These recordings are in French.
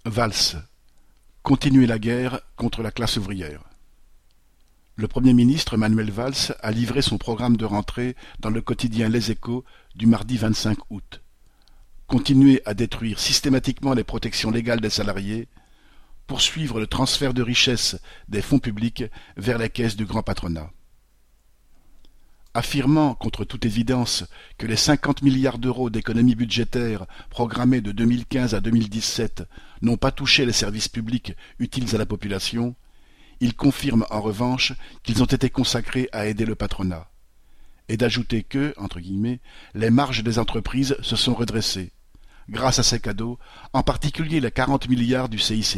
Valls. Continuer la guerre contre la classe ouvrière. Le Premier ministre Manuel Valls a livré son programme de rentrée dans le quotidien Les Échos du mardi 25 août. Continuer à détruire systématiquement les protections légales des salariés, poursuivre le transfert de richesses des fonds publics vers les caisses du grand patronat. Affirmant contre toute évidence que les 50 milliards d'euros d'économies budgétaires programmées de 2015 à 2017 n'ont pas touché les services publics utiles à la population, il confirme en revanche qu'ils ont été consacrés à aider le patronat, et d'ajouter que, entre guillemets, les marges des entreprises se sont redressées, grâce à ces cadeaux, en particulier les 40 milliards du CICE.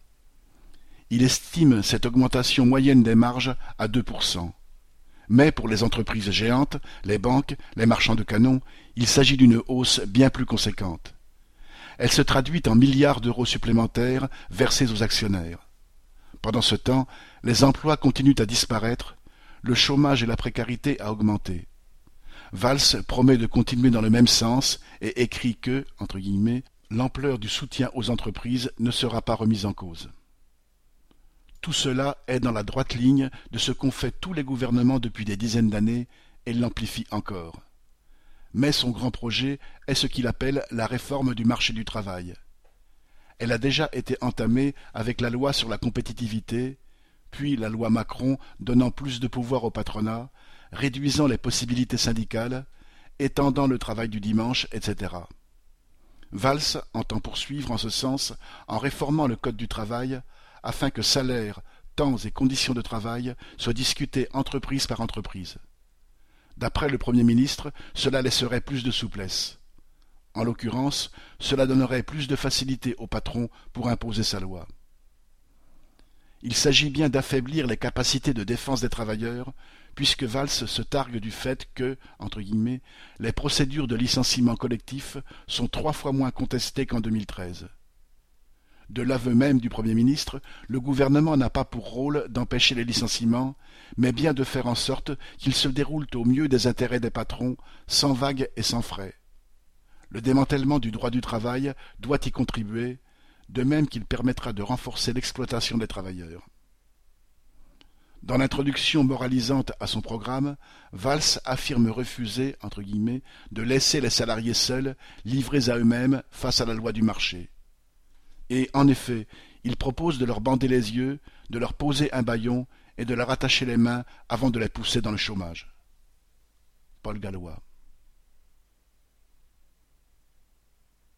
Il estime cette augmentation moyenne des marges à 2%. Mais pour les entreprises géantes, les banques, les marchands de canons, il s'agit d'une hausse bien plus conséquente. Elle se traduit en milliards d'euros supplémentaires versés aux actionnaires. Pendant ce temps, les emplois continuent à disparaître, le chômage et la précarité à augmenter. Valls promet de continuer dans le même sens et écrit que, entre guillemets, l'ampleur du soutien aux entreprises ne sera pas remise en cause. Tout cela est dans la droite ligne de ce qu'ont fait tous les gouvernements depuis des dizaines d'années et l'amplifie encore. Mais son grand projet est ce qu'il appelle la réforme du marché du travail. Elle a déjà été entamée avec la loi sur la compétitivité, puis la loi Macron donnant plus de pouvoir au patronat, réduisant les possibilités syndicales, étendant le travail du dimanche, etc. Valls entend poursuivre en ce sens en réformant le Code du travail afin que salaires, temps et conditions de travail soient discutés entreprise par entreprise. D'après le Premier ministre, cela laisserait plus de souplesse. En l'occurrence, cela donnerait plus de facilité au patron pour imposer sa loi. Il s'agit bien d'affaiblir les capacités de défense des travailleurs, puisque Valls se targue du fait que, entre guillemets, les procédures de licenciement collectif sont 3 fois moins contestées qu'en 2013. De l'aveu même du Premier ministre, le gouvernement n'a pas pour rôle d'empêcher les licenciements, mais bien de faire en sorte qu'ils se déroulent au mieux des intérêts des patrons, sans vagues et sans frais. Le démantèlement du droit du travail doit y contribuer, de même qu'il permettra de renforcer l'exploitation des travailleurs. Dans l'introduction moralisante à son programme, Valls affirme refuser, entre guillemets, de laisser les salariés seuls, livrés à eux-mêmes face à la loi du marché. Et, en effet, il propose de leur bander les yeux, de leur poser un bâillon et de leur attacher les mains avant de les pousser dans le chômage. Paul Gallois.